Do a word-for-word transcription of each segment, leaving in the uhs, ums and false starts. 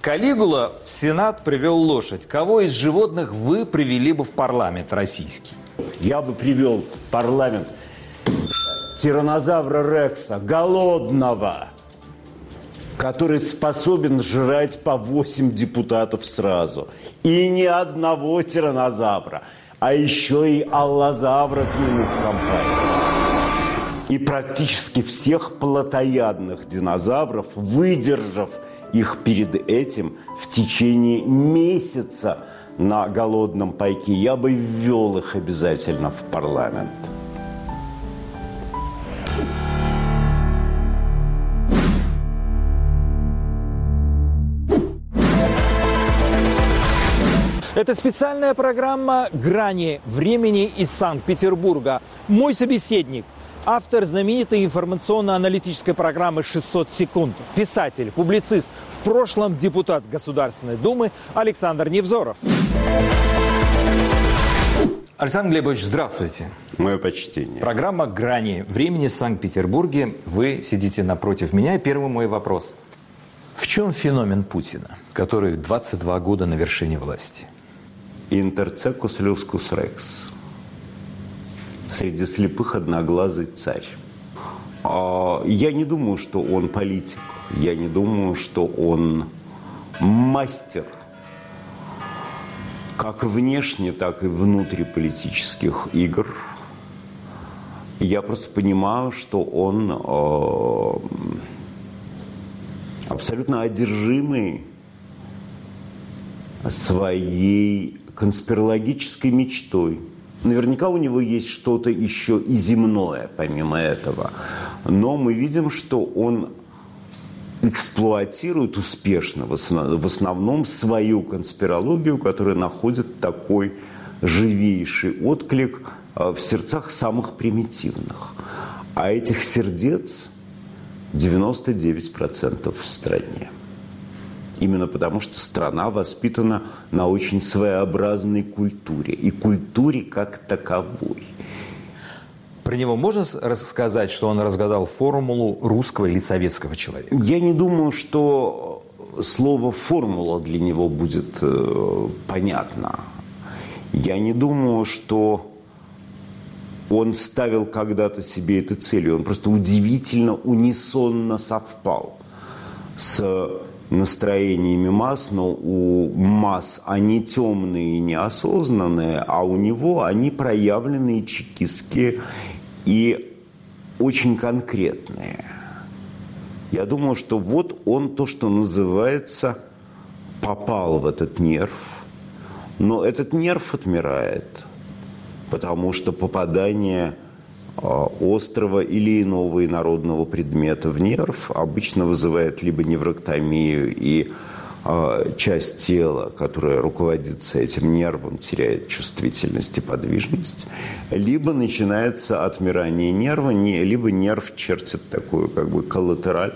Калигула в Сенат привел лошадь. Кого из животных вы привели бы в парламент российский? Я бы привел в парламент тираннозавра Рекса, голодного, который способен жрать по восемь депутатов сразу. И ни одного тираннозавра, а еще и аллозавра к нему в компанию. И практически всех плотоядных динозавров, выдержав их перед этим в течение месяца на голодном пайке, я бы ввел их обязательно в парламент. Это специальная программа «Грани времени» из Санкт-Петербурга. Мой собеседник – автор знаменитой информационно-аналитической программы «шестьсот секунд», писатель, публицист, в прошлом депутат Государственной Думы Александр Невзоров. Александр Глебович, здравствуйте. Мое почтение. Программа «Грани времени» в Санкт-Петербурге. Вы сидите напротив меня. И первый мой вопрос. В чем феномен Путина, который двадцать два года на вершине власти? Интерцекус люскус рекс. Среди слепых одноглазый царь. Я не думаю, что он политик. Я не думаю, что он мастер как внешне, так и внутриполитических игр. Я просто понимаю, что он абсолютно одержимый своей конспирологической мечтой. Наверняка у него есть что-то еще и земное, помимо этого. Но мы видим, что он эксплуатирует успешно в основном свою конспирологию, которая находит такой живейший отклик в сердцах самых примитивных. А этих сердец девяносто девять процентов в стране. Именно потому, что страна воспитана на очень своеобразной культуре. И культуре как таковой. Про него можно рассказать, что он разгадал формулу русского или советского человека? Я не думаю, что слово «формула» для него будет э, понятно. Я не думаю, что он ставил когда-то себе этой целью. Он просто удивительно унисонно совпал с настроениями масс, но у масс они темные и неосознанные, а у него они проявленные, чекистские и очень конкретные. Я думаю, что вот он, то, что называется, попал в этот нерв, но этот нерв отмирает, потому что попадание острого или иного инородного предмета в нерв обычно вызывает либо невротомию, и э, часть тела, которая руководится этим нервом, теряет чувствительность и подвижность, либо начинается отмирание нерва, не, либо нерв чертит такую как бы коллатераль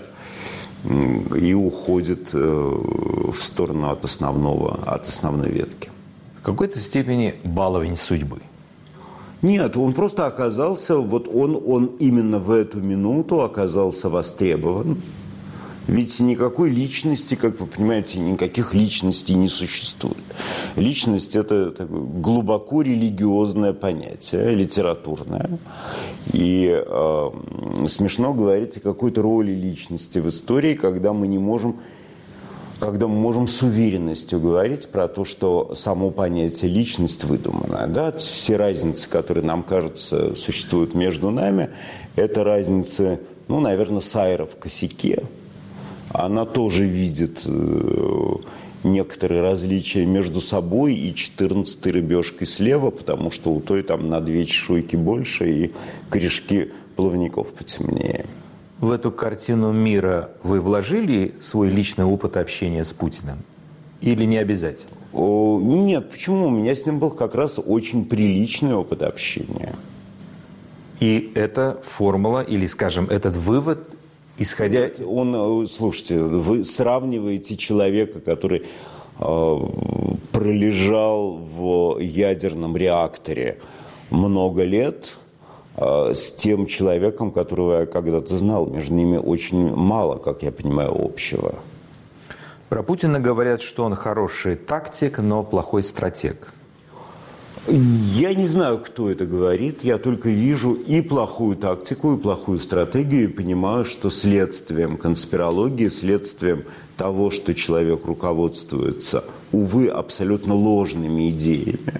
и уходит э, в сторону от основного, от основной ветки. В какой-то степени баловень судьбы. Нет, он просто оказался, вот он, он именно в эту минуту оказался востребован. Ведь никакой личности, как вы понимаете, никаких личностей не существует. Личность – это такое глубоко религиозное понятие, литературное. И э, смешно говорить о какой-то роли личности в истории, когда мы не можем... когда мы можем с уверенностью говорить про то, что само понятие «личность» выдумано. Да? Все разницы, которые, нам кажется, существуют между нами, это разницы, ну, наверное, Сайра в косяке. Она тоже видит э, некоторые различия между собой и четырнадцатой рыбешкой слева, потому что у той там на две чешуйки больше и корешки плавников потемнее. В эту картину мира вы вложили свой личный опыт общения с Путиным? Или не обязательно? О, нет, почему? У меня с ним был как раз очень приличный опыт общения. И эта формула, или, скажем, этот вывод, исходя... Он, слушайте, вы сравниваете человека, который э, пролежал в ядерном реакторе много лет, с тем человеком, которого я когда-то знал. Между ними очень мало, как я понимаю, общего. Про Путина говорят, что он хороший тактик, но плохой стратег. Я не знаю, кто это говорит. Я только вижу и плохую тактику, и плохую стратегию, и понимаю, что следствием конспирологии, следствием того, что человек руководствуется, увы, абсолютно ложными идеями,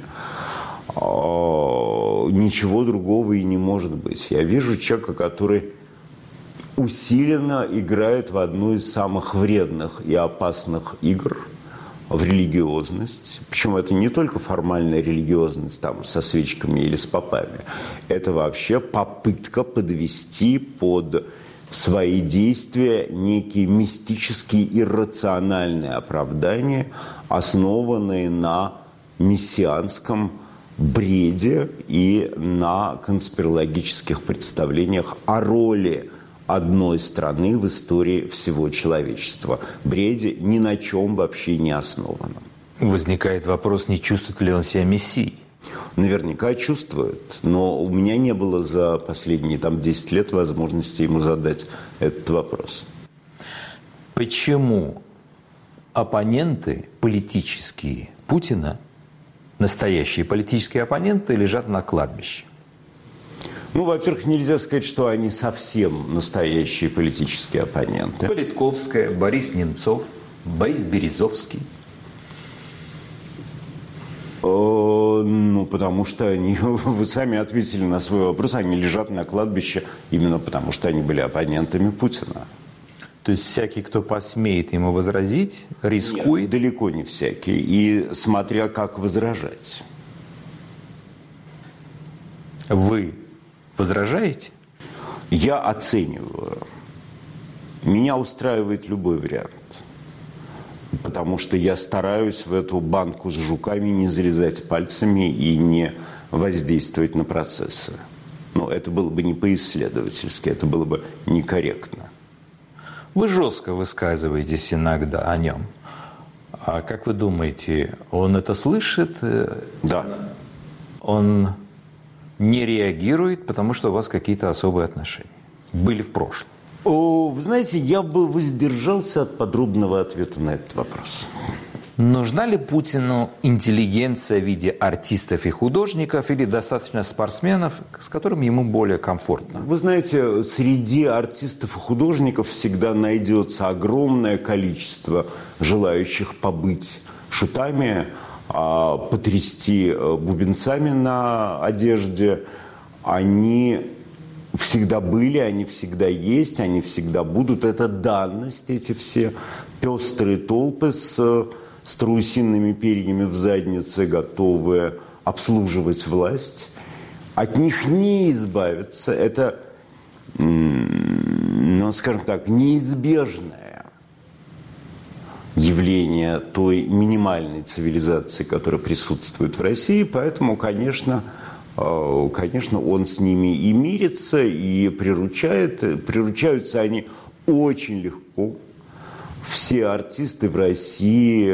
ничего другого и не может быть. Я вижу человека, который усиленно играет в одну из самых вредных и опасных игр в религиозность. Причем это не только формальная религиозность там, со свечками или с попами. Это вообще попытка подвести под свои действия некие мистические иррациональные оправдания, основанные на мессианском бреде и на конспирологических представлениях о роли одной страны в истории всего человечества. Бреде ни на чем вообще не основано. Возникает вопрос, не чувствует ли он себя мессией? Наверняка чувствует, но у меня не было за последние там, десять лет возможности ему задать этот вопрос. Почему оппоненты политические Путина, настоящие политические оппоненты, лежат на кладбище? Ну, во-первых, нельзя сказать, что они совсем настоящие политические оппоненты. Политковская, Борис Немцов, Борис Березовский. Ну, потому что они, вы сами ответили на свой вопрос, они лежат на кладбище именно потому, что они были оппонентами Путина. То есть всякий, кто посмеет ему возразить, рискует? Нет, далеко не всякий. И смотря как возражать. Вы возражаете? Я оцениваю. Меня устраивает любой вариант. Потому что я стараюсь в эту банку с жуками не залезать пальцами и не воздействовать на процессы. Но это было бы не по-исследовательски, это было бы некорректно. Вы жестко высказываетесь иногда о нем. А как вы думаете, он это слышит? Да. Он не реагирует, потому что у вас какие-то особые отношения были в прошлом? О, вы знаете, я бы воздержался от подробного ответа на этот вопрос. Нужна ли Путину интеллигенция в виде артистов и художников или достаточно спортсменов, с которыми ему более комфортно? Вы знаете, среди артистов и художников всегда найдется огромное количество желающих побыть шутами, потрясти бубенцами на одежде. Они всегда были, они всегда есть, они всегда будут. Это данность, эти все пестрые толпы с страусиными перьями в заднице, готовые обслуживать власть. От них не избавиться. Это, ну, скажем так, неизбежное явление той минимальной цивилизации, которая присутствует в России. Поэтому, конечно, конечно, он с ними и мирится, и приручает. Приручаются они очень легко. Все артисты в России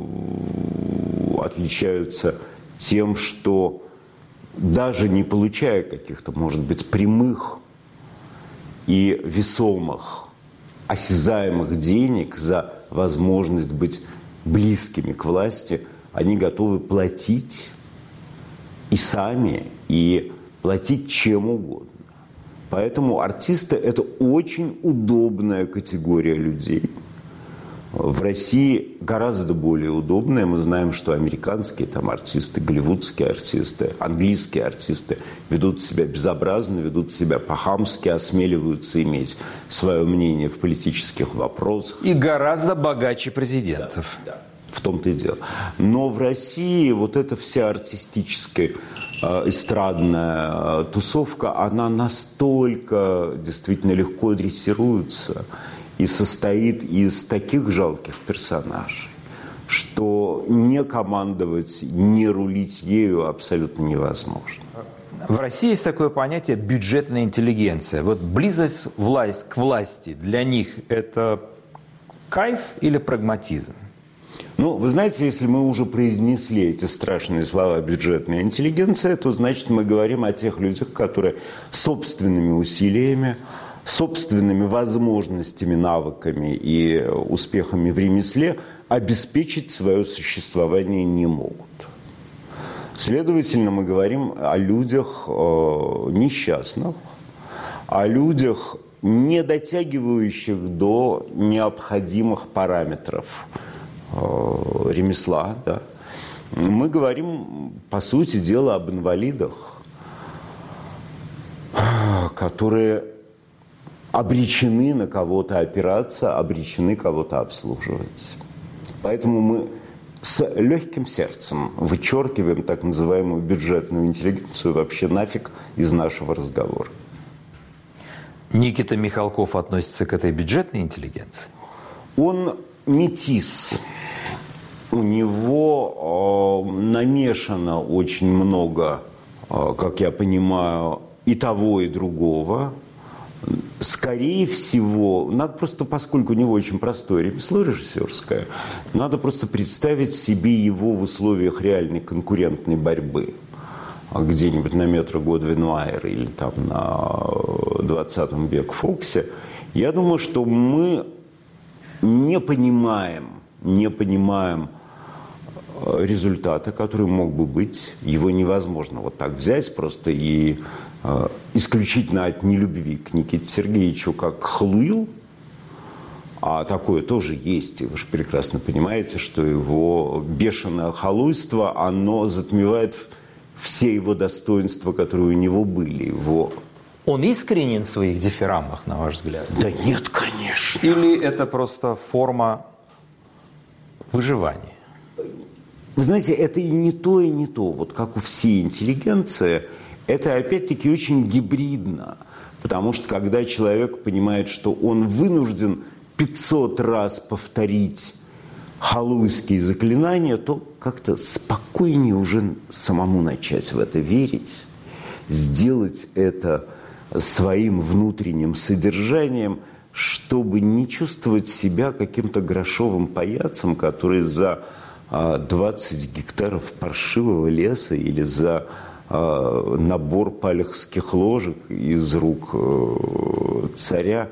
отличаются тем, что даже не получая каких-то, может быть, прямых и весомых, осязаемых денег за возможность быть близкими к власти, они готовы платить и сами, и платить чем угодно. Поэтому артисты – это очень удобная категория людей. В России гораздо более удобная. Мы знаем, что американские там, артисты, голливудские артисты, английские артисты ведут себя безобразно, ведут себя по-хамски, осмеливаются иметь свое мнение в политических вопросах. И гораздо богаче президентов. Да, да. В том-то и дело. Но в России вот эта вся артистическая э, эстрадная э, тусовка, она настолько действительно легко дрессируется и состоит из таких жалких персонажей, что не командовать, не рулить ею абсолютно невозможно. В России есть такое понятие бюджетная интеллигенция. Вот близость власть к власти для них – это кайф или прагматизм? Ну, вы знаете, если мы уже произнесли эти страшные слова «бюджетная интеллигенция», то, значит, мы говорим о тех людях, которые собственными усилиями, собственными возможностями, навыками и успехами в ремесле обеспечить свое существование не могут. Следовательно, мы говорим о людях э, несчастных, о людях, не дотягивающих до необходимых параметров э, ремесла. Да. Мы говорим, по сути дела, об инвалидах, которые обречены на кого-то опираться, обречены кого-то обслуживать. Поэтому мы с легким сердцем вычеркиваем так называемую бюджетную интеллигенцию вообще нафиг из нашего разговора. Никита Михалков относится к этой бюджетной интеллигенции? Он метис. У него э, намешано очень много, э, как я понимаю, и того, и другого. Скорее всего, надо просто, поскольку у него очень простое ремесло режиссерское, надо просто представить себе его в условиях реальной конкурентной борьбы. Где-нибудь на Метро-Годвин-Майер или там на двадцатом веке Фоксе. Я думаю, что мы не понимаем, не понимаем результата, который мог бы быть. Его невозможно вот так взять просто и э, исключительно от нелюбви к Никите Сергеевичу как к халую, а такое тоже есть. И вы же прекрасно понимаете, что его бешеное халуйство, оно затмевает все его достоинства, которые у него были. Его... Он искренен в своих дифирамбах, на ваш взгляд? Да нет, конечно. Или это просто форма выживания? Вы знаете, это и не то, и не то. Вот как у всей интеллигенции, это опять-таки очень гибридно. Потому что когда человек понимает, что он вынужден пятьсот раз повторить халуйские заклинания, то как-то спокойнее уже самому начать в это верить, сделать это своим внутренним содержанием, чтобы не чувствовать себя каким-то грошовым паяцем, который за двадцать гектаров паршивого леса или за набор палехских ложек из рук царя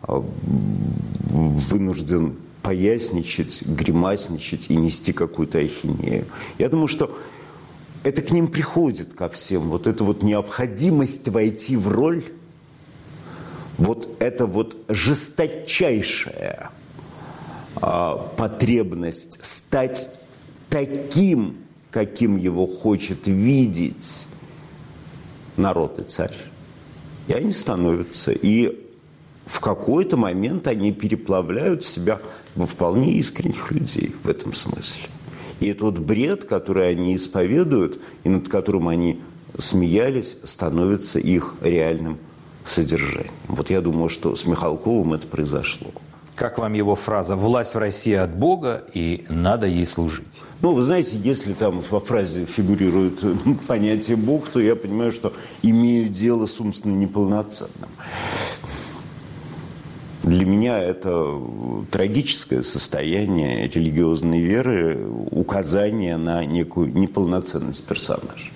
вынужден поясничать, гримасничать и нести какую-то ахинею. Я думаю, что это к ним приходит, ко всем. Вот эта вот необходимость войти в роль, вот эта вот жесточайшая а, потребность стать таким, каким его хочет видеть народ и царь. И они становятся. И в какой-то момент они переплавляют себя во вполне искренних людей в этом смысле. И этот бред, который они исповедуют, и над которым они смеялись, становится их реальным содержанием. Вот я думаю, что с Михалковым это произошло. Как вам его фраза «власть в России от Бога, и надо ей служить»? Ну, вы знаете, если там во фразе фигурирует понятие «Бог», то я понимаю, что имею дело с умственно неполноценным. Для меня это трагическое состояние религиозной веры, указание на некую неполноценность персонажа.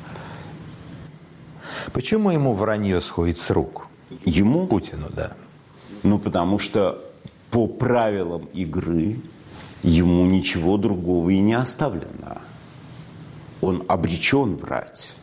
Почему ему вранье сходит с рук? Ему? Путину, да. Ну, потому что по правилам игры ему ничего другого и не оставлено. Он обречен врать.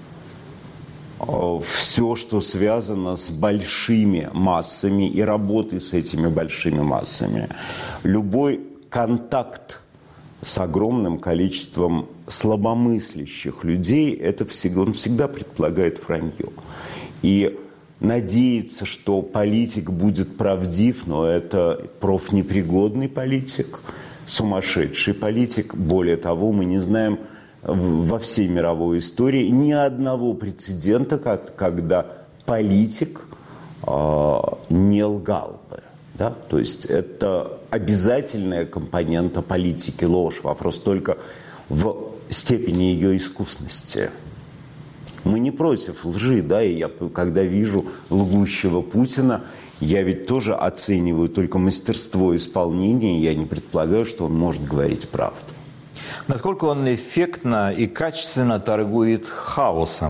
Все, что связано с большими массами и работой с этими большими массами, любой контакт с огромным количеством слабомыслящих людей, это всегда, он всегда предполагает вранье. И надеяться, что политик будет правдив, но это профнепригодный политик, сумасшедший политик. Более того, мы не знаем во всей мировой истории ни одного прецедента, когда политик э, не лгал бы. Да? То есть это обязательная компонента политики, ложь. Вопрос только в степени ее искусности. Мы не против лжи, да, и я, когда вижу лгущего Путина, я ведь тоже оцениваю только мастерство исполнения, я не предполагаю, что он может говорить правду. Насколько он эффектно и качественно торгует хаосом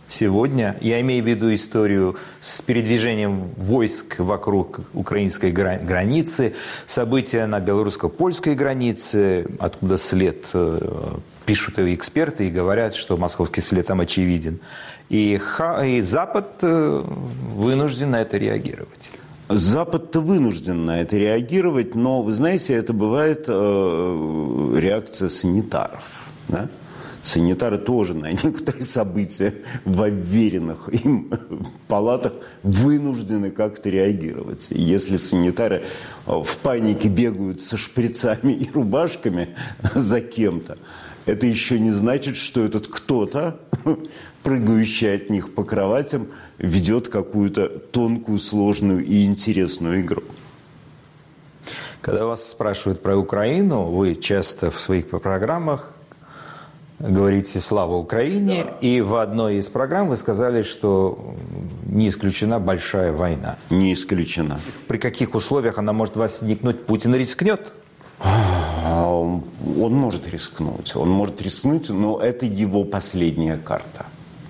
сегодня, я имею в виду историю с передвижением войск вокруг украинской границы, события на белорусско-польской границе, откуда след, пишут и эксперты, и говорят, что московский след там очевиден. И, и Запад вынужден на это реагировать. Запад-то вынужден на это реагировать, но, вы знаете, это бывает э, реакция санитаров, да? Санитары тоже на некоторые события в уверенных им палатах вынуждены как-то реагировать. И если санитары в панике бегают со шприцами и рубашками за кем-то, это еще не значит, что этот кто-то, прыгающий от них по кроватям, ведет какую-то тонкую, сложную и интересную игру. Когда вас спрашивают про Украину, вы часто в своих программах говорите «Слава Украине», да. И в одной из программ вы сказали, что не исключена большая война. Не исключена. При каких условиях она может возникнуть? Путин рискнет? Он может рискнуть. Он может рискнуть, но это его последняя карта.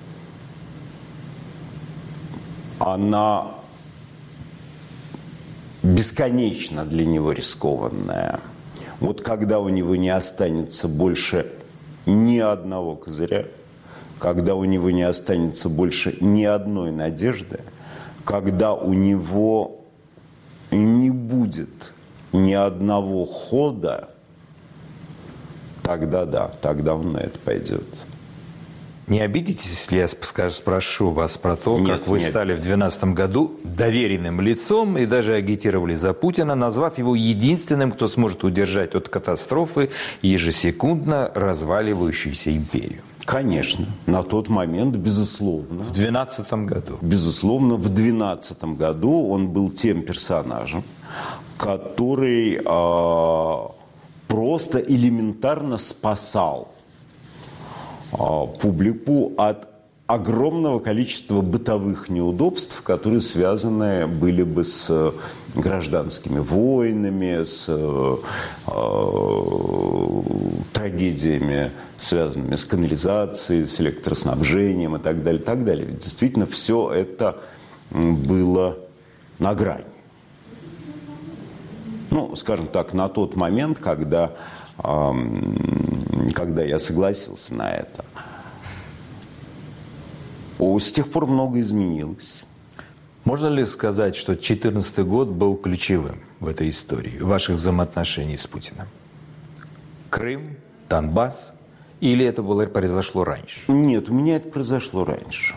Она бесконечно для него рискованная. Вот когда у него не останется больше ни одного козыря, когда у него не останется больше ни одной надежды, когда у него не будет ни одного хода, тогда да, тогда он на это пойдет. Не обидитесь, если я спрошу вас про то, нет, как вы нет. стали в две тысячи двенадцатом году доверенным лицом и даже агитировали за Путина, назвав его единственным, кто сможет удержать от катастрофы ежесекундно разваливающуюся империю. Конечно, на тот момент, безусловно. В две тысячи двенадцатом году. Безусловно, в две тысячи двенадцатом году он был тем персонажем, который э, просто элементарно спасал публику от огромного количества бытовых неудобств, которые связаны были бы с гражданскими войнами, с э, трагедиями, связанными с канализацией, с электроснабжением и так далее, так далее. Ведь действительно все это было на грани. Ну, скажем так, на тот момент, когда когда я согласился на это. С тех пор много изменилось. Можно ли сказать, что две тысячи четырнадцатый год был ключевым в этой истории ваших взаимоотношений с Путиным? Крым, Донбасс? Или это было, произошло раньше? Нет, у меня это произошло раньше.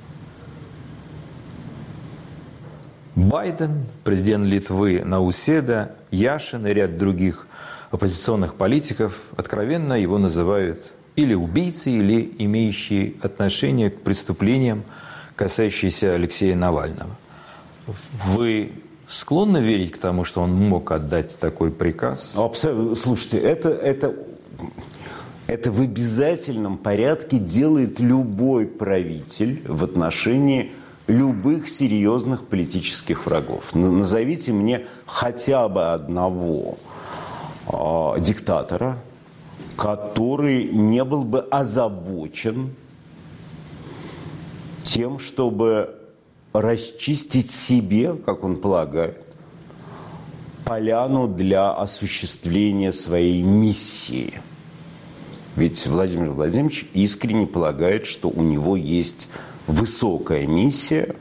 Байден, президент Литвы Науседа, Яшин и ряд других оппозиционных политиков откровенно его называют или убийцей, или имеющие отношение к преступлениям, касающимся Алексея Навального. Вы склонны верить к тому, что он мог отдать такой приказ? Абсолютно. Слушайте, это, это, это в обязательном порядке делает любой правитель в отношении любых серьезных политических врагов. Назовите мне хотя бы одного диктатора, который не был бы озабочен тем, чтобы расчистить себе, как он полагает, поляну для осуществления своей миссии. Ведь Владимир Владимирович искренне полагает, что у него есть высокая миссия,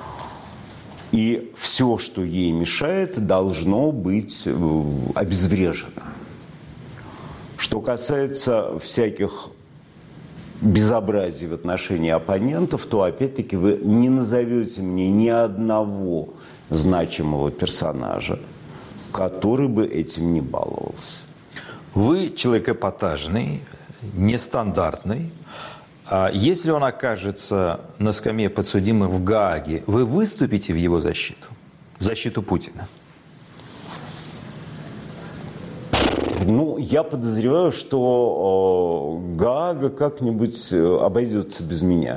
и все, что ей мешает, должно быть обезврежено. Что касается всяких безобразий в отношении оппонентов, то, опять-таки, вы не назовете мне ни одного значимого персонажа, который бы этим не баловался. Вы человек эпатажный, нестандартный. А если он окажется на скамье подсудимых в Гааге, вы выступите в его защиту? В защиту Путина? Ну, я подозреваю, что э, Гаага как-нибудь обойдется без меня.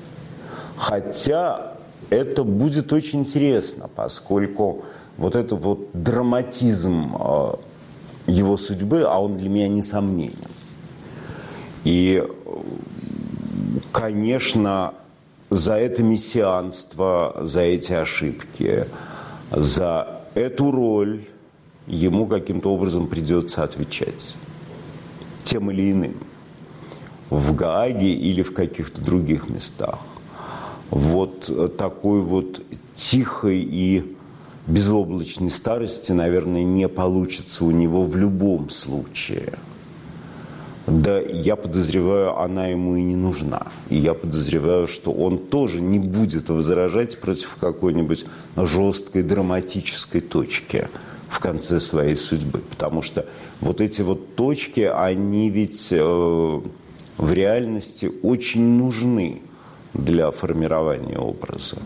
Хотя это будет очень интересно, поскольку вот этот вот драматизм э, его судьбы, а он для меня несомненен. И, конечно, за это мессианство, за эти ошибки, за эту роль ему каким-то образом придется отвечать. Тем или иным. В Гааге или в каких-то других местах. Вот такой вот тихой и безоблачной старости, наверное, не получится у него в любом случае. Да, я подозреваю, она ему и не нужна. И я подозреваю, что он тоже не будет возражать против какой-нибудь жесткой драматической точки в конце своей судьбы. Потому что вот эти вот точки, они ведь э, в реальности очень нужны для формирования образа.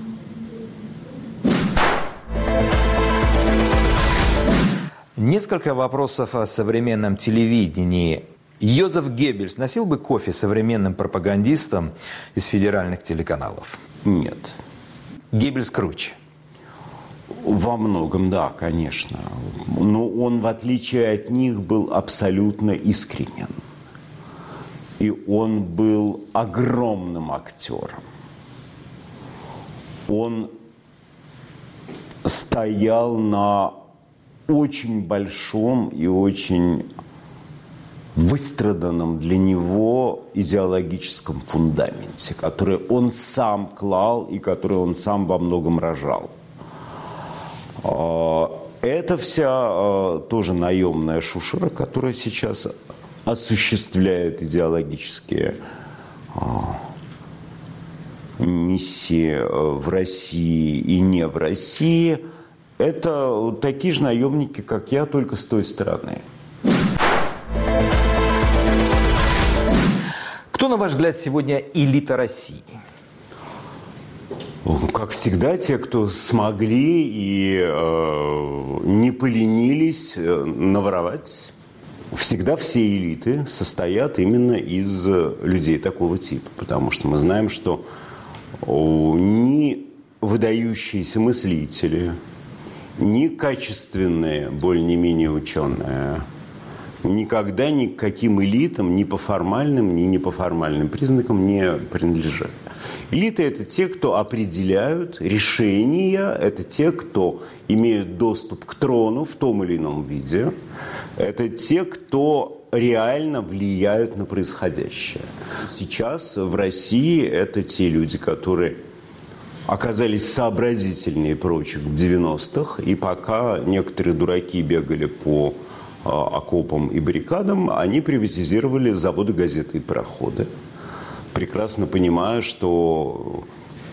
Несколько вопросов о современном телевидении. Йозеф Геббельс носил бы кофе современным пропагандистам из федеральных телеканалов? Нет. Геббельс круче? Во многом, да, конечно. Но он, в отличие от них, был абсолютно искренен. И он был огромным актером. Он стоял на очень большом и очень выстраданном для него идеологическом фундаменте, который он сам клал и который он сам во многом рожал. Это вся тоже наемная шушера, которая сейчас осуществляет идеологические миссии в России и не в России. Это такие же наемники, как я, только с той стороны. Кто, на ваш взгляд, сегодня элита России? Как всегда, те, кто смогли и э, не поленились наворовать. Всегда все элиты состоят именно из людей такого типа. Потому что мы знаем, что ни выдающиеся мыслители, ни качественные, более-менее ученые, никогда ни к каким элитам, ни по формальным, ни не по формальным признакам не принадлежат. Элиты – это те, кто определяют решения, это те, кто имеют доступ к трону в том или ином виде, это те, кто реально влияют на происходящее. Сейчас в России это те люди, которые оказались сообразительнее прочих в девяностых, и пока некоторые дураки бегали по окопам и баррикадам, они приватизировали заводы, газеты и пароходы, прекрасно понимая, что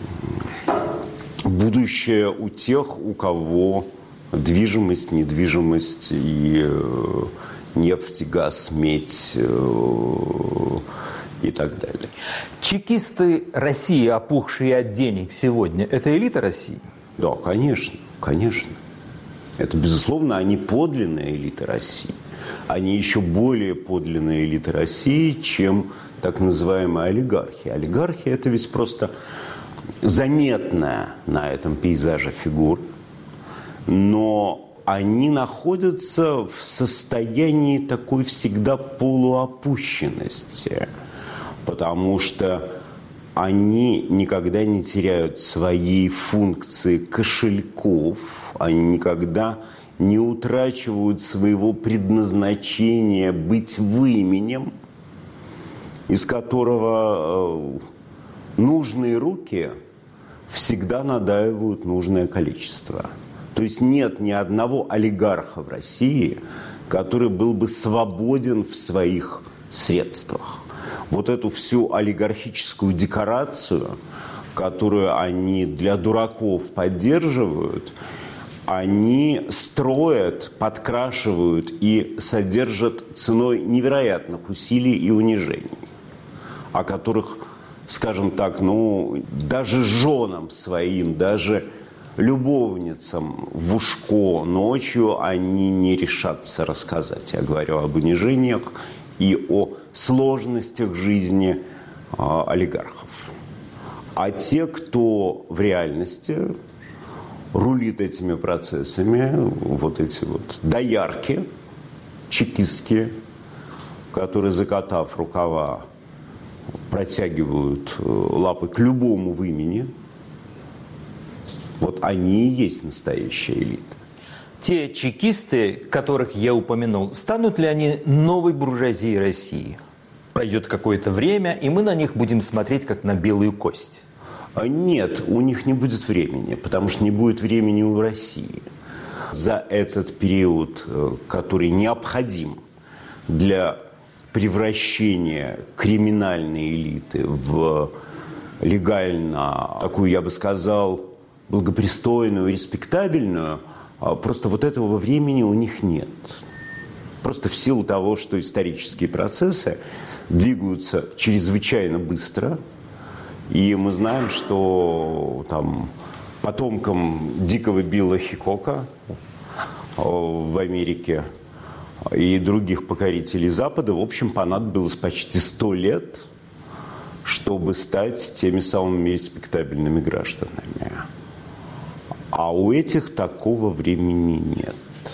будущее у тех, у кого движимость, недвижимость и нефть, газ, медь и так далее. Чекисты России, опухшие от денег сегодня, это элита России? Да, конечно, конечно. Это, безусловно, они подлинная элита России. Они еще более подлинная элита России, чем так называемые олигархи. Олигархи – это ведь просто заметная на этом пейзаже фигура, но они находятся в состоянии такой всегда полуопущенности, потому что они никогда не теряют своей функции кошельков, они никогда не утрачивают своего предназначения быть выменем, из которого нужные руки всегда надаивают нужное количество. То есть нет ни одного олигарха в России, который был бы свободен в своих средствах. Вот эту всю олигархическую декорацию, которую они для дураков поддерживают, они строят, подкрашивают и содержат ценой невероятных усилий и унижений, о которых, скажем так, ну, даже женам своим, даже любовницам в ушко ночью они не решатся рассказать. Я говорю об унижениях и о сложностях жизни э, олигархов. А те, кто в реальности рулит этими процессами, вот эти вот доярки чекистские, которые, закатав рукава, протягивают лапы к любому в имени, вот они и есть настоящая элита. Те чекисты, которых я упомянул, станут ли они новой буржуазией России? Пройдет какое-то время, и мы на них будем смотреть как на белую кость. Нет, у них не будет времени, потому что не будет времени у России. За этот период, который необходим для превращения криминальной элиты в легально, такую, я бы сказал, благопристойную, респектабельную, просто вот этого времени у них нет. Просто в силу того, что исторические процессы двигаются чрезвычайно быстро, и мы знаем, что там потомкам дикого Билла Хикока в Америке и других покорителей Запада, в общем, понадобилось почти сто лет, чтобы стать теми самыми респектабельными гражданами. А у этих такого времени нет.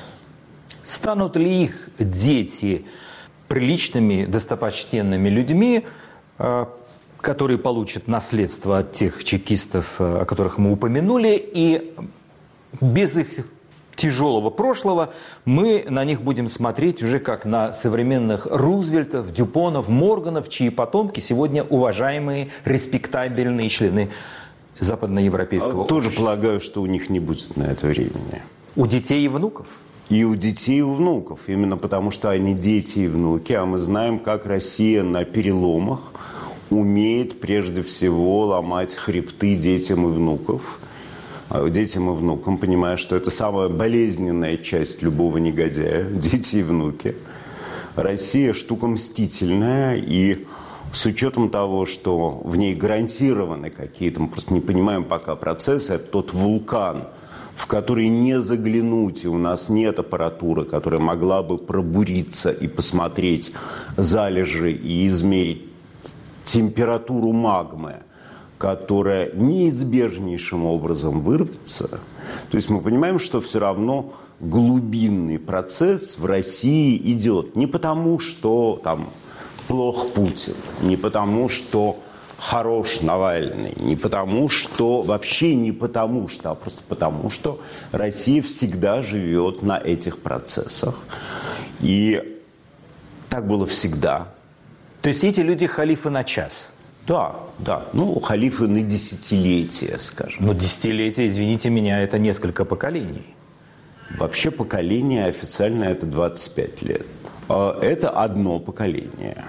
Станут ли их дети приличными, достопочтенными людьми, которые получат наследство от тех чекистов, о которых мы упомянули, и без их тяжелого прошлого мы на них будем смотреть уже как на современных Рузвельтов, Дюпонов, Морганов, чьи потомки сегодня уважаемые, респектабельные члены западноевропейского Тоже общества. полагаю, что у них не будет на это времени. У детей и внуков? И у детей, и у внуков. Именно потому, что они дети и внуки. А мы знаем, как Россия на переломах умеет прежде всего ломать хребты детям и внуков. Детям и внукам, понимая, что это самая болезненная часть любого негодяя. Дети и внуки. Россия штука мстительная, и с учетом того, что в ней гарантированы какие-то, мы просто не понимаем пока процессы, это тот вулкан, в который не заглянуть, и у нас нет аппаратуры, которая могла бы пробуриться и посмотреть залежи и измерить температуру магмы, которая неизбежнейшим образом вырвется. То есть мы понимаем, что все равно глубинный процесс в России идет. Не потому, что там плох Путин, не потому, что хорош Навальный, не потому, что, вообще не потому что, а просто потому, что Россия всегда живет на этих процессах. И так было всегда. То есть эти люди халифы на час? Да, да. Ну, халифы на десятилетия, скажем. Но десятилетия, извините меня, это несколько поколений. Вообще поколение официально это двадцать пять лет. Это одно поколение.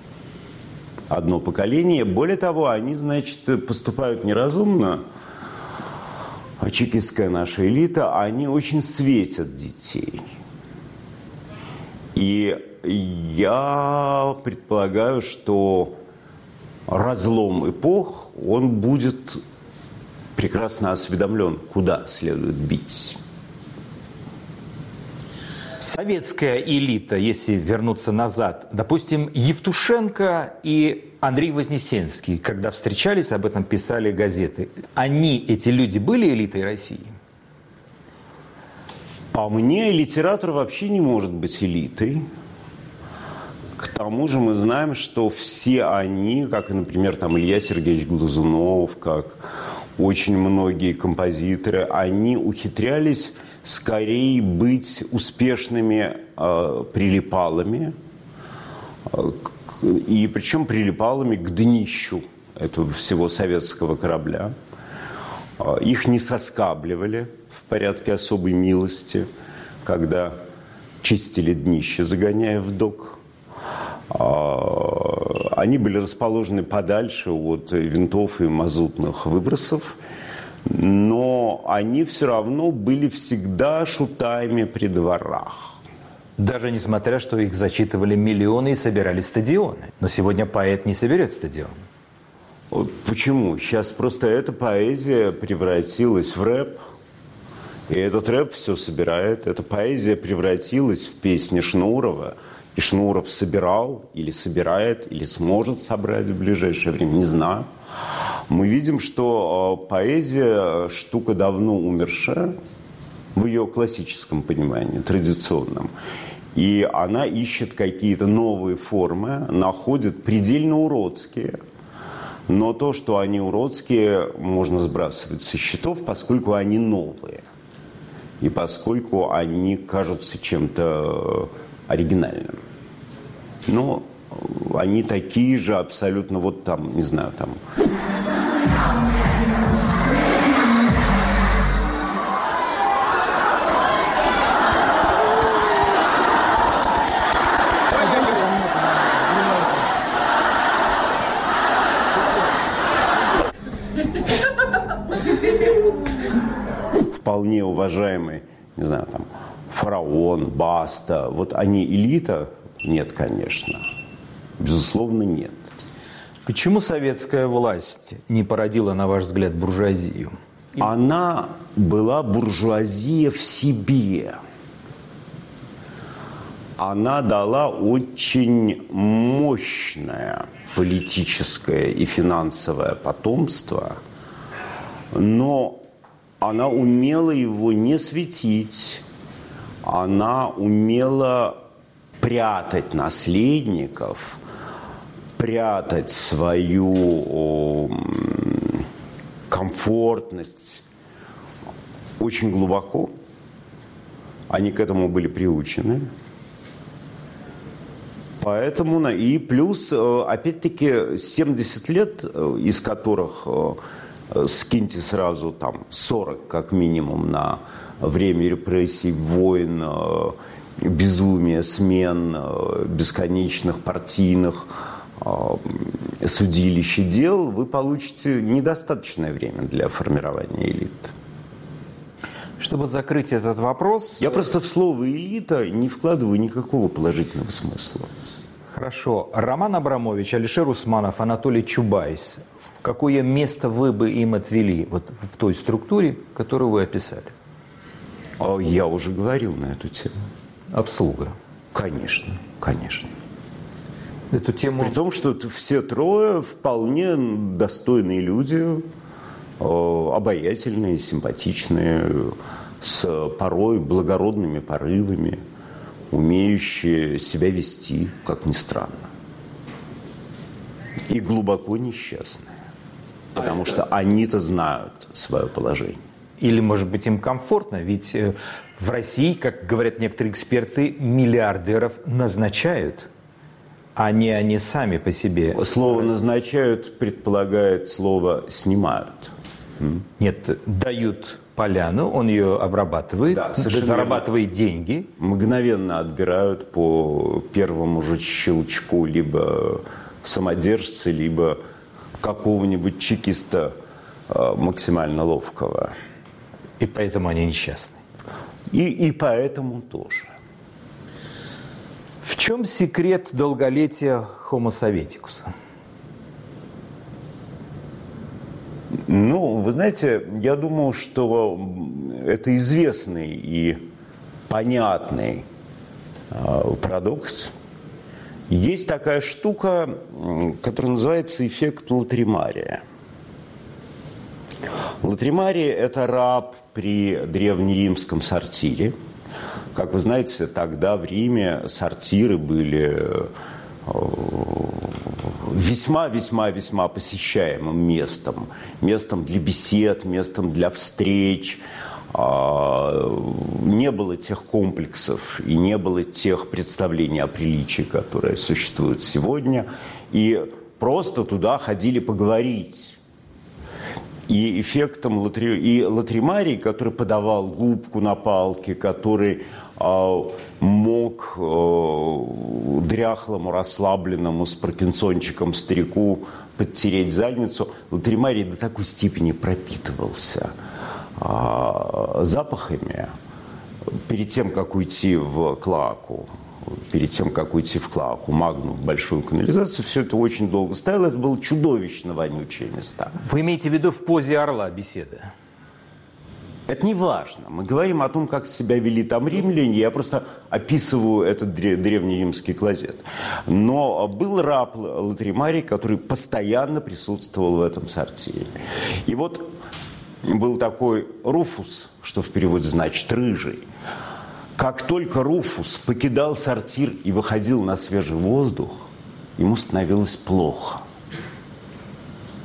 Одно поколение. Более того, они, значит, поступают неразумно. Чекистская наша элита, они очень светят детей. И я предполагаю, что разлом эпох, он будет прекрасно осведомлен, куда следует бить. Советская элита, если вернуться назад, допустим, Евтушенко и Андрей Вознесенский, когда встречались, об этом писали газеты, они, эти люди, были элитой России? По мне, литератор вообще не может быть элитой. К тому же мы знаем, что все они, как, например, там Илья Сергеевич Глазунов, как очень многие композиторы, они ухитрялись скорее быть успешными э, прилипалами, э, к, и причем прилипалами к днищу этого всего советского корабля. Э, их не соскабливали в порядке особой милости, когда чистили днище, загоняя в док. Э, они были расположены подальше от винтов и мазутных выбросов, но они все равно были всегда шутами при дворах. Даже несмотря, что их зачитывали миллионы и собирали стадионы. Но сегодня поэт не соберет стадион. Вот почему? Сейчас просто эта поэзия превратилась в рэп. И этот рэп все собирает. Эта поэзия превратилась в песни Шнурова. И Шнуров собирал, или собирает, или сможет собрать в ближайшее время, не знаю. Мы видим, что поэзия штука давно умершая в ее классическом понимании, традиционном. И она ищет какие-то новые формы, находит предельно уродские, Но то, что они уродские, можно сбрасывать со счетов, поскольку они новые. И поскольку они кажутся чем-то оригинальным. Но они такие же абсолютно, вот там, не знаю, там... Вполне уважаемый, не знаю, там, Фараон, Баста. Вот они элита? Нет, конечно. Безусловно, нет. Почему советская власть не породила, на ваш взгляд, буржуазию? Она была буржуазия в себе. Она дала очень мощное политическое и финансовое потомство, но она умела его не светить, она умела прятать наследников, прятать свою комфортность очень глубоко. Они к этому были приучены. Поэтому, и плюс, опять-таки, семьдесят лет, из которых скиньте сразу там сорок как минимум на время репрессий, войн, безумия, смен, бесконечных партийных судилищ и дел, вы получите недостаточное время для формирования элит. Чтобы закрыть этот вопрос... Я просто в слово «элита» не вкладываю никакого положительного смысла. Хорошо. Роман Абрамович, Алишер Усманов, Анатолий Чубайс. В какое место вы бы им отвели вот в той структуре, которую вы описали? Я уже говорил на эту тему. Обслуга. Конечно, конечно. Эту тему... При том, что все трое вполне достойные люди, обаятельные, симпатичные, с порой благородными порывами, умеющие себя вести, как ни странно. И глубоко несчастные. Потому что они-то знают свое положение. Или, может быть, им комфортно, ведь в России, как говорят некоторые эксперты, миллиардеров назначают, а не они сами по себе. Слово «назначают» предполагает слово «снимают». Нет, дают поляну, он ее обрабатывает, да, зарабатывает деньги. Мгновенно отбирают по первому же щелчку либо самодержца, либо какого-нибудь чекиста максимально ловкого. И поэтому они несчастны. И, и поэтому тоже. В чем секрет долголетия Homo Sovieticus? Ну, вы знаете, я думаю, что это известный и понятный э, парадокс. Есть такая штука, которая называется эффект Латримария. Латримария – это раб при древнеримском сортире. Как вы знаете, тогда в Риме сортиры были весьма-весьма-весьма посещаемым местом. Местом для бесед, местом для встреч. Не было тех комплексов и не было тех представлений о приличии, которые существуют сегодня. И просто туда ходили поговорить. И эффектом латри... и латримарий, который подавал губку на палке, который э, мог э, дряхлому, расслабленному, с паркинсончиком старику подтереть задницу, латримарий до такой степени пропитывался э, запахами перед тем, как уйти в клоаку. Перед тем, как уйти в клоаку, Магну, в большую канализацию, все это очень долго стояло. Это было чудовищно вонючие места. Вы имеете в виду в позе орла беседа? Это не важно. Мы говорим о том, как себя вели там римляне. Я просто описываю этот древнеримский клозет. Но был раб латримарий, который постоянно присутствовал в этом сортире. И вот был такой Руфус, что в переводе значит «рыжий». Как только Руфус покидал сортир и выходил на свежий воздух, ему становилось плохо.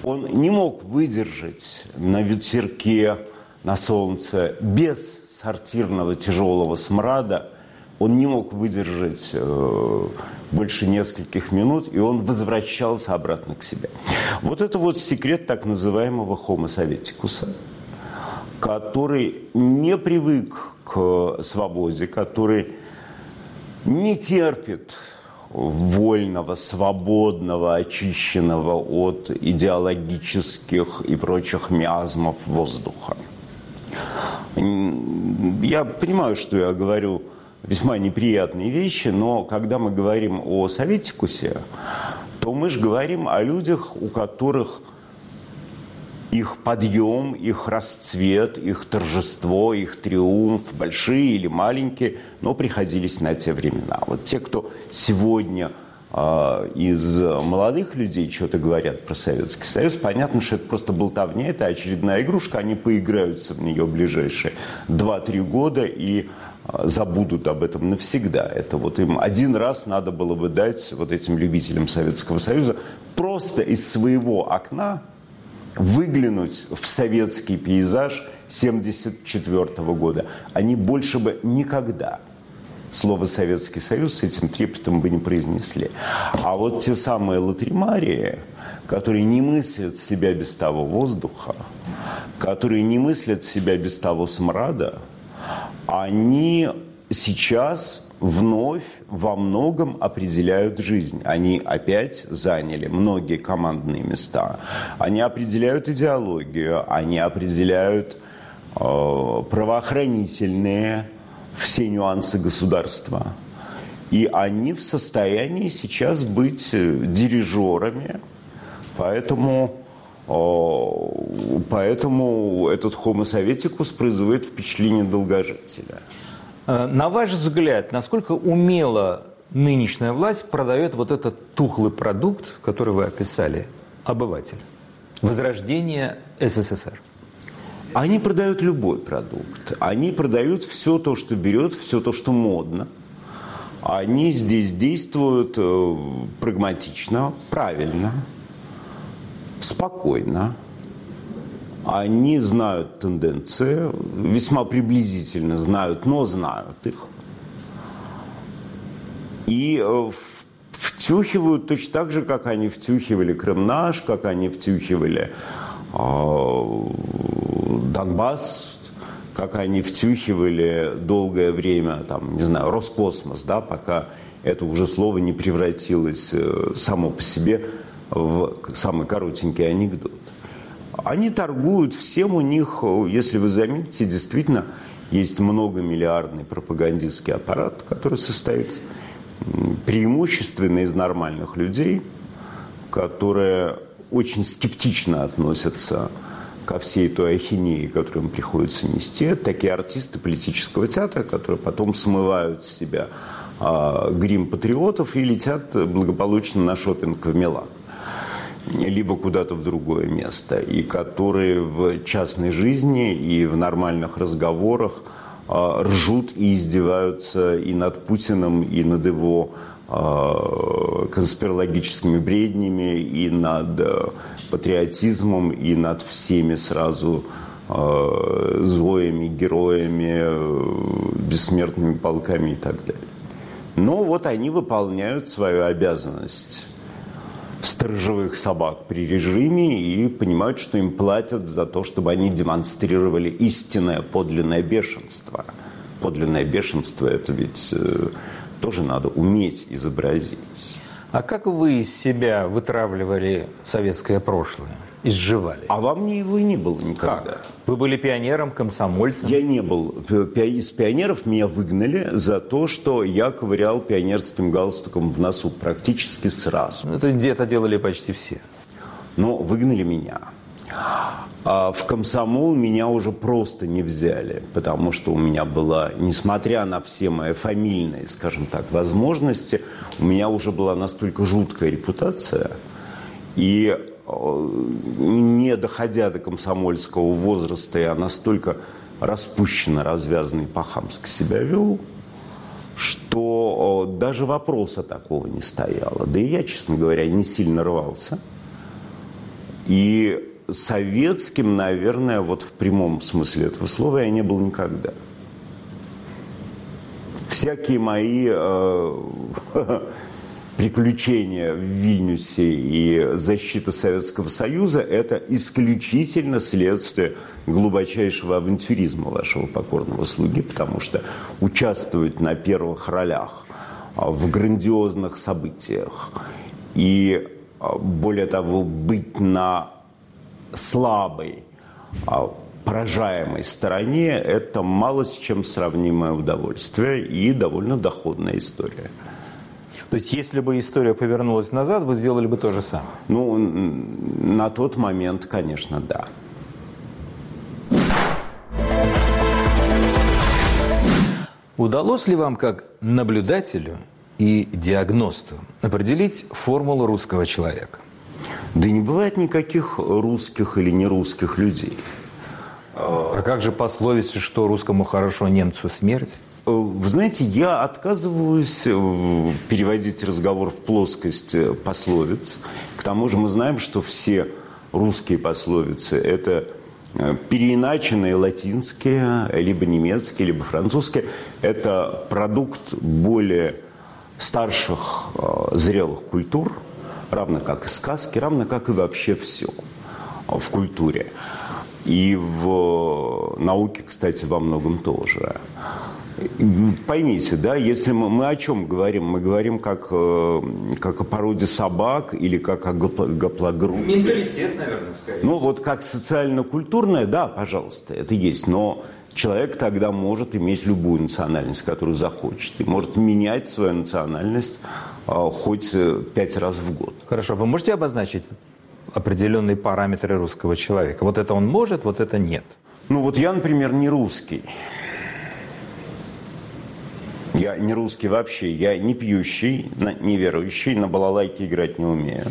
Он не мог выдержать на ветерке, на солнце, без сортирного тяжелого смрада, он не мог выдержать э, больше нескольких минут, и он возвращался обратно к себе. Вот это вот секрет так называемого Homo Sovieticus, который не привык к свободе, который не терпит вольного, свободного, очищенного от идеологических и прочих миазмов воздуха. Я понимаю, что я говорю весьма неприятные вещи, но когда мы говорим о советикусе, то мы же говорим о людях, у которых их подъем, их расцвет, их торжество, их триумф, большие или маленькие, но приходились на те времена. Вот те, кто сегодня э, из молодых людей что-то говорят про Советский Союз, понятно, что это просто болтовня, это очередная игрушка, они поиграются в нее ближайшие два-три года и э, забудут об этом навсегда. Это вот им один раз надо было бы дать вот этим любителям Советского Союза просто из своего окна выглянуть в советский пейзаж семьдесят четвёртого года. Они больше бы никогда слово «Советский Союз» с этим трепетом бы не произнесли. А вот те самые латримарии, которые не мыслят себя без того воздуха, которые не мыслят себя без того смрада, они сейчас вновь во многом определяют жизнь. Они опять заняли многие командные места. Они определяют идеологию, они определяют э, правоохранительные все нюансы государства. И они в состоянии сейчас быть дирижерами. Поэтому, э, поэтому этот Homo Sovieticus производит впечатление долгожителя. На ваш взгляд, насколько умело нынешняя власть продает вот этот тухлый продукт, который вы описали, обыватель? Возрождение СССР. Они продают любой продукт. Они продают все то, что берет, все то, что модно. Они здесь действуют э, прагматично, правильно, спокойно. Они знают тенденции, весьма приблизительно знают, но знают их. И втюхивают точно так же, как они втюхивали Крым-Наш, как они втюхивали э, Донбасс, как они втюхивали долгое время, там, не знаю, Роскосмос, да, пока это уже слово не превратилось само по себе в самый коротенький анекдот. Они торгуют всем, у них, если вы заметите, действительно есть многомиллиардный пропагандистский аппарат, который состоит преимущественно из нормальных людей, которые очень скептично относятся ко всей той ахинеи, которую им приходится нести. Это такие артисты политического театра, которые потом смывают с себя э, грим патриотов и летят благополучно на шопинг в Милан, либо куда-то в другое место, и которые в частной жизни и в нормальных разговорах э, ржут и издеваются и над Путиным, и над его э, конспирологическими бреднями, и над э, патриотизмом, и над всеми сразу э, злоями, героями, э, бессмертными полками и так далее. Но вот они выполняют свою обязанность сторожевых собак при режиме и понимают, что им платят за то, чтобы они демонстрировали истинное, подлинное бешенство. Подлинное бешенство – это ведь э, тоже надо уметь изобразить. А как вы из себя вытравливали советское прошлое, изживали? А во мне его и не было никогда. Как? Вы были пионером, комсомольцем? Я не был. Из пионеров меня выгнали за то, что я ковырял пионерским галстуком в носу практически сразу. Это где-то делали почти все. Но выгнали меня. А в комсомол меня уже просто не взяли, потому что у меня была, несмотря на все мои фамильные, скажем так, возможности, у меня уже была настолько жуткая репутация, и не доходя до комсомольского возраста, я настолько распущенно, развязанный, по-хамски себя вел, что даже вопроса такого не стояло. Да и я, честно говоря, не сильно рвался. И советским, наверное, вот в прямом смысле этого слова я не был никогда. Всякие мои э, приключения в Вильнюсе и защита Советского Союза – это исключительно следствие глубочайшего авантюризма вашего покорного слуги, потому что участвовать на первых ролях в грандиозных событиях и, более того, быть на слабой, поражаемой стороне – это мало с чем сравнимое удовольствие и довольно доходная история. То есть, если бы история повернулась назад, вы сделали бы то же самое? Ну, на тот момент, конечно, да. Удалось ли вам, как наблюдателю и диагносту, определить формулу русского человека? Да не бывает никаких русских или нерусских людей. А как же пословица, что русскому хорошо, немцу смерть? Вы знаете, я отказываюсь переводить разговор в плоскость пословиц. К тому же мы знаем, что все русские пословицы – это переиначенные латинские, либо немецкие, либо французские. Это продукт более старших зрелых культур, равно как и сказки, равно как и вообще все в культуре. И в науке, кстати, во многом тоже. Поймите, да, если мы, мы о чем говорим? Мы говорим как, как о породе собак или как о гаплогруппе? Менталитет, наверное, скорее. Ну, вот как социально-культурное, да, пожалуйста, это есть. Но человек тогда может иметь любую национальность, которую захочет. И может менять свою национальность а, хоть пять раз в год. Хорошо. Вы можете обозначить определенные параметры русского человека? Вот это он может, вот это нет. Ну, вот я, например, не русский. Я не русский вообще. Я не пьющий, не верующий, на балалайке играть не умею.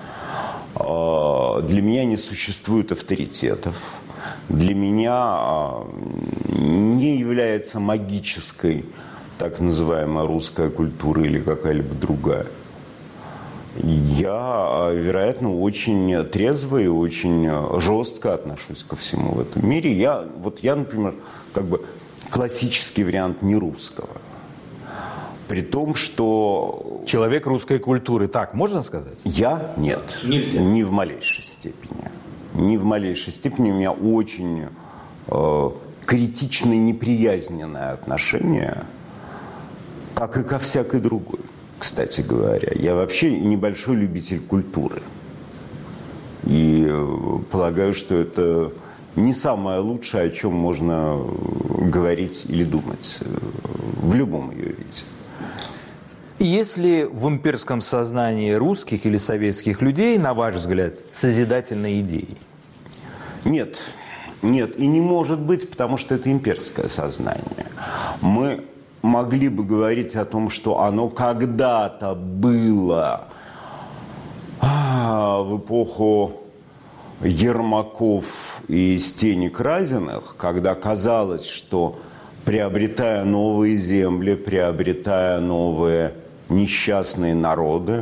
Для меня не существует авторитетов. Для меня не является магической так называемая русская культура или какая-либо другая. Я, вероятно, очень трезво и очень жестко отношусь ко всему в этом мире. Я, вот я, например, как бы классический вариант нерусского. При том, что... Человек русской культуры, так можно сказать? Я? Нет. Нельзя. Ни в малейшей степени. Ни в малейшей степени. У меня очень э, критично неприязненное отношение, как и ко всякой другой, кстати говоря. Я вообще небольшой любитель культуры. И э, полагаю, что это не самое лучшее, о чем можно говорить или думать в любом ее виде. Если в имперском сознании русских или советских людей, на ваш взгляд, созидательной идеей? Нет. Нет. И не может быть, потому что это имперское сознание. Мы могли бы говорить о том, что оно когда-то было в эпоху Ермаков и Стенек Разиных, когда казалось, что приобретая новые земли, приобретая новые несчастные народы,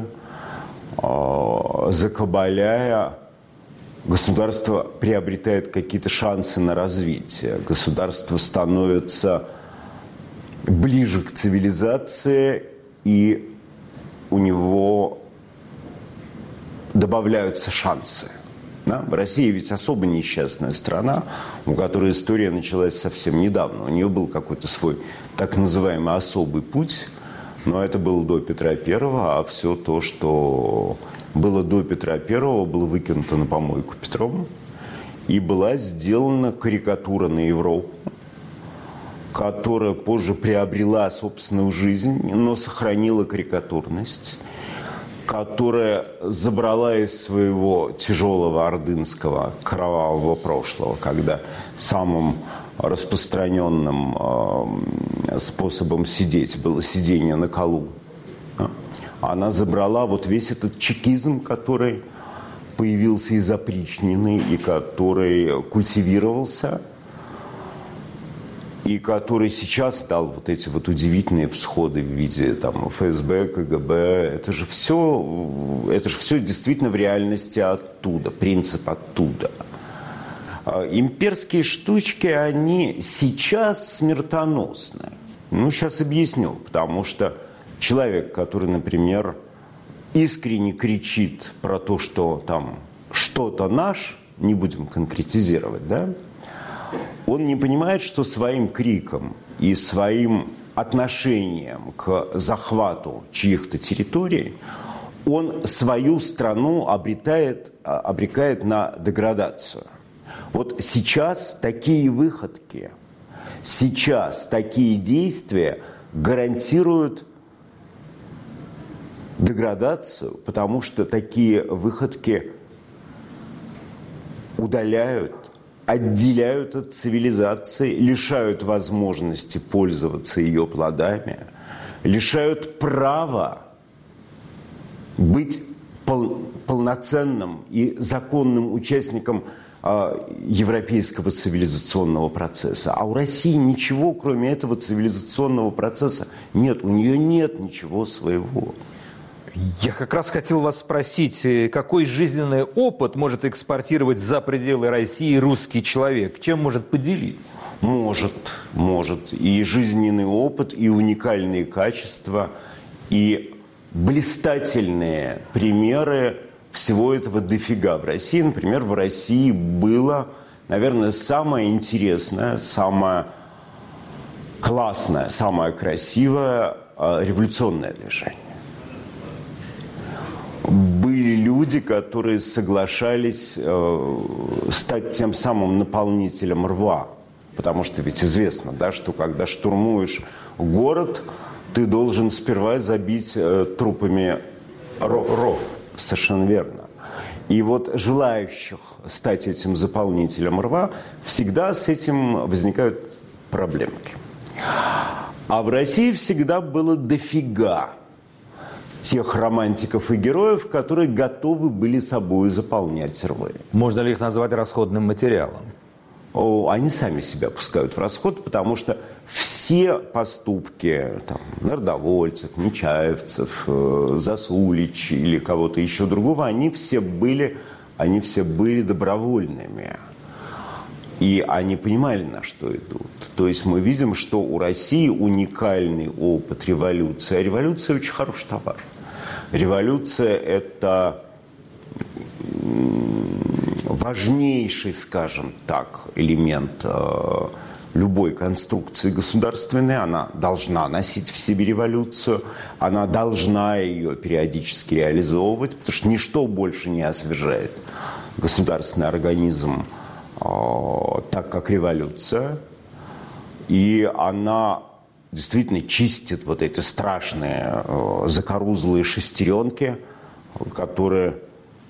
закабаляя, государство приобретает какие-то шансы на развитие. Государство становится ближе к цивилизации, и у него добавляются шансы. Да? Россия ведь особо несчастная страна, у которой история началась совсем недавно. У нее был какой-то свой так называемый особый путь, но это было до Петра Первого, а все то, что было до Петра Первого, было выкинуто на помойку Петром, и была сделана карикатура на Европу, которая позже приобрела собственную жизнь, но сохранила карикатурность, которая забрала из своего тяжелого ордынского кровавого прошлого, когда самым распространенным э, способом сидеть было сидение на колу. Она забрала вот весь этот чекизм, который появился из опричнины и который культивировался. и который сейчас дал вот эти вот удивительные всходы в виде там эф эс бэ, ка гэ бэ, это же все, это же все действительно в реальности оттуда, принцип оттуда. Имперские штучки, они сейчас смертоносны. Ну, сейчас объясню, потому что человек, который, например, искренне кричит про то, что там что-то наш, не будем конкретизировать, да, он не понимает, что своим криком и своим отношением к захвату чьих-то территорий он свою страну обретает, обрекает на деградацию. Вот сейчас такие выходки, сейчас такие действия гарантируют деградацию, потому что такие выходки удаляют, отделяют от цивилизации, лишают возможности пользоваться ее плодами, лишают права быть пол- полноценным и законным участником э, европейского цивилизационного процесса. А у России ничего, кроме этого цивилизационного процесса, нет. У нее нет ничего своего. Я как раз хотел вас спросить, какой жизненный опыт может экспортировать за пределы России русский человек? Чем может поделиться? Может, может. И жизненный опыт, и уникальные качества, и блистательные примеры всего этого дофига. В России, например, в России было, наверное, самое интересное, самое классное, самое красивое революционное движение. Были люди, которые соглашались э, стать тем самым наполнителем рва. Потому что ведь известно, да, что когда штурмуешь город, ты должен сперва забить э, трупами ров. ров. Совершенно верно. И вот желающих стать этим заполнителем рва всегда с этим возникают проблемки. А в России всегда было дофига тех романтиков и героев, которые готовы были собой заполнять рвы. Можно ли их назвать расходным материалом? О, они сами себя пускают в расход, потому что все поступки там, народовольцев, нечаевцев, э, Засулич или кого-то еще другого, они все были, они все были добровольными. И они понимали, на что идут. То есть мы видим, что у России уникальный опыт революции. А революция очень хороший товар. Революция – это важнейший, скажем так, элемент любой конструкции государственной. Она должна носить в себе революцию, она должна ее периодически реализовывать, потому что ничто больше не освежает государственный организм так, как революция. И она действительно чистит вот эти страшные закорузлые шестеренки, которые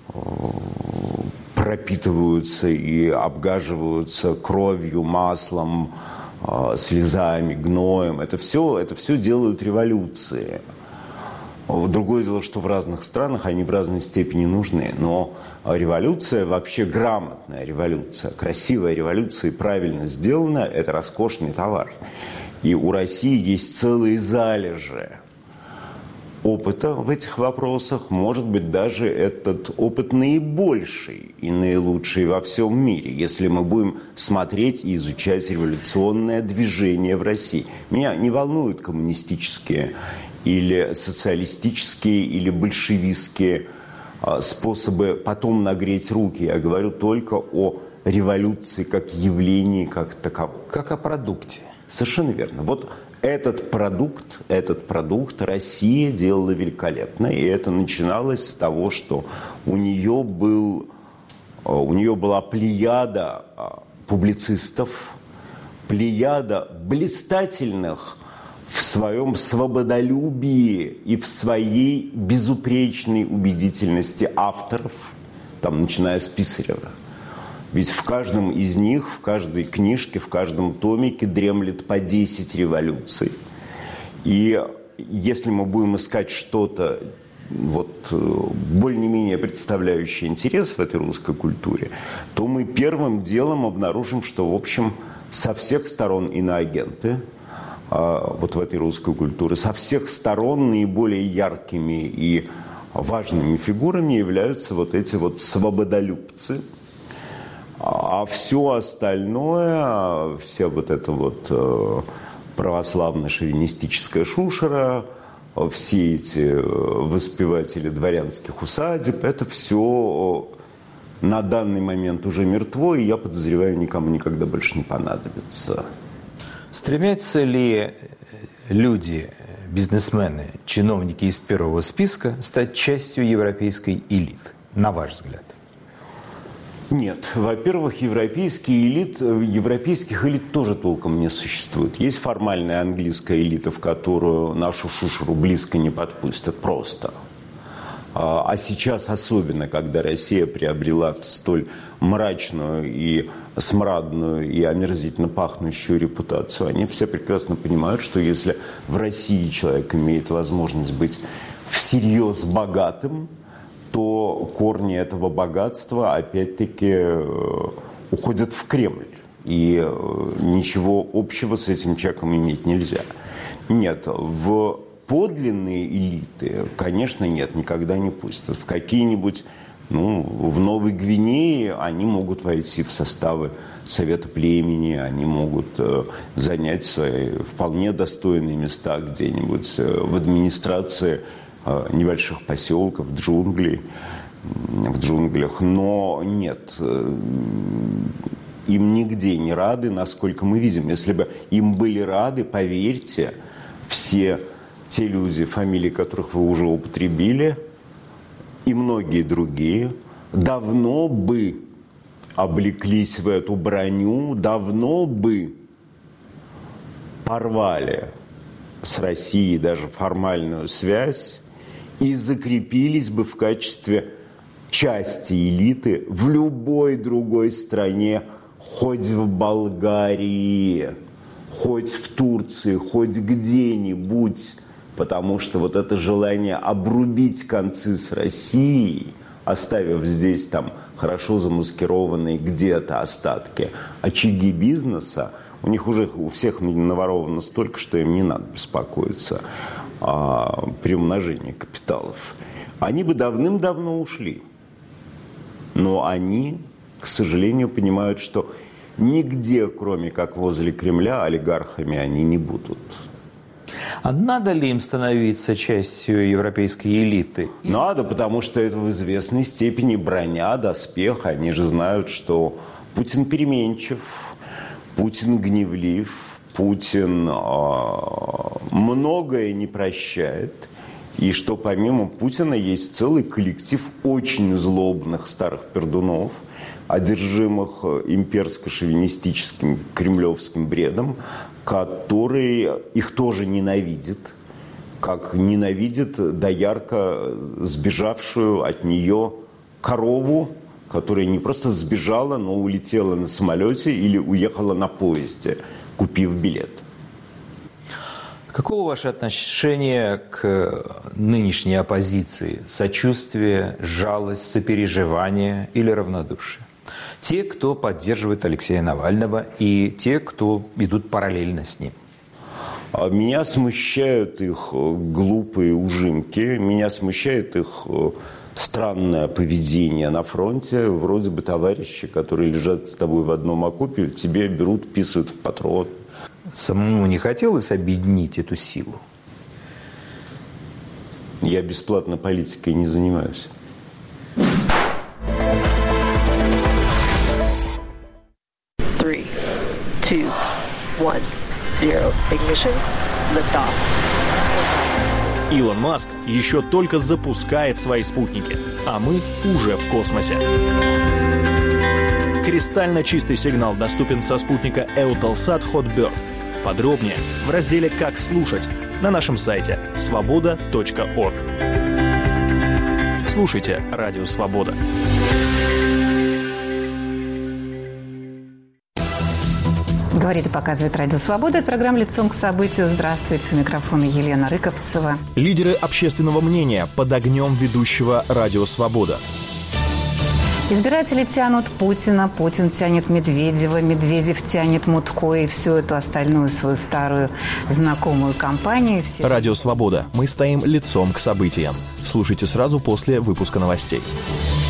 пропитываются и обгаживаются кровью, маслом, слезами, гноем. Это все, это все делают революции. Другое дело, что в разных странах они в разной степени нужны. Но революция, вообще грамотная революция, красивая революция и правильно сделанная – это роскошный товар. И у России есть целые залежи опыта в этих вопросах. Может быть, даже этот опыт наибольший и наилучший во всем мире, если мы будем смотреть и изучать революционное движение в России. Меня не волнуют коммунистические или социалистические, или большевистские способы потом нагреть руки. Я говорю только о революции как явлении, как таковом. Как о продукте. Совершенно верно. Вот этот продукт, этот продукт Россия делала великолепно. И это начиналось с того, что у нее, был, у нее была плеяда публицистов, плеяда блистательных в своем свободолюбии и в своей безупречной убедительности авторов, там, начиная с Писарева. Ведь в каждом из них, в каждой книжке, в каждом томике дремлет по десять революций. И если мы будем искать что-то вот, более-менее представляющее интерес в этой русской культуре, то мы первым делом обнаружим, что, в общем, со всех сторон иноагенты, вот в этой русской культуре, со всех сторон наиболее яркими и важными фигурами являются вот эти вот свободолюбцы. А все остальное, вся вот эта вот православно-шовинистическая шушера, все эти воспеватели дворянских усадеб, это все на данный момент уже мертво, и я подозреваю, никому никогда больше не понадобится. Стремятся ли люди, бизнесмены, чиновники из первого списка стать частью европейской элиты, на ваш взгляд? Нет. Во-первых, европейские элит, европейских элит тоже толком не существует. Есть формальная английская элита, в которую нашу шушеру близко не подпустят просто. А сейчас особенно, когда Россия приобрела столь мрачную и смрадную и омерзительно пахнущую репутацию, они все прекрасно понимают, что если в России человек имеет возможность быть всерьез богатым, то корни этого богатства опять-таки уходят в Кремль. И ничего общего с этим человеком иметь нельзя. Нет, в подлинные элиты, конечно, нет, никогда не пустят. В какие-нибудь, ну, в Новой Гвинее они могут войти в составы Совета племени, они могут э, занять свои вполне достойные места где-нибудь э, в администрации э, небольших поселков, джунглей, в джунглях. Но нет, э, им нигде не рады, насколько мы видим. Если бы им были рады, поверьте, все те люди, фамилии которых вы уже употребили, и многие другие, давно бы облеклись в эту броню, давно бы порвали с Россией даже формальную связь и закрепились бы в качестве части элиты в любой другой стране, хоть в Болгарии, хоть в Турции, хоть где-нибудь. Потому что вот это желание обрубить концы с Россией, оставив здесь там хорошо замаскированные где-то остатки очаги бизнеса, у них уже у всех наворовано столько, что им не надо беспокоиться о приумножении капиталов. Они бы давным-давно ушли. Но они, к сожалению, понимают, что нигде, кроме как возле Кремля, олигархами они не будут. А надо ли им становиться частью европейской элиты? Надо, потому что это в известной степени броня, доспех. Они же знают, что Путин переменчив, Путин гневлив, Путин э, многое не прощает. И что помимо Путина есть целый коллектив очень злобных старых пердунов, одержимых имперско-шовинистическим кремлевским бредом, которые их тоже ненавидят, как ненавидит доярка сбежавшую от нее корову, которая не просто сбежала, но улетела на самолете или уехала на поезде, купив билет. Каково ваше отношение к нынешней оппозиции? Сочувствие, жалость, сопереживание или равнодушие? Те, кто поддерживает Алексея Навального, и те, кто идут параллельно с ним. Меня смущают их глупые ужимки, меня смущает их странное поведение на фронте. Вроде бы товарищи, которые лежат с тобой в одном окопе, тебе берут, писают в патрон. Самому не хотелось объединить эту силу? Я бесплатно политикой не занимаюсь. Three, two, one, zero. Ignition. Liftoff. Илон Маск еще только запускает свои спутники, а мы уже в космосе. Кристально чистый сигнал доступен со спутника Eutelsat Hotbird. Подробнее в разделе «Как слушать» на нашем сайте свобода точка орг. Слушайте Радио Свобода. Говорит и показывает Радио Свобода. Это программа «Лицом к событию». Здравствуйте. У микрофона Елена Рыковцева. Лидеры общественного мнения под огнем ведущего Радио Свобода. Избиратели тянут Путина, Путин тянет Медведева, Медведев тянет Мутко и всю эту остальную свою старую знакомую компанию. Все... Радио «Свобода». Мы стоим лицом к событиям. Слушайте сразу после выпуска новостей.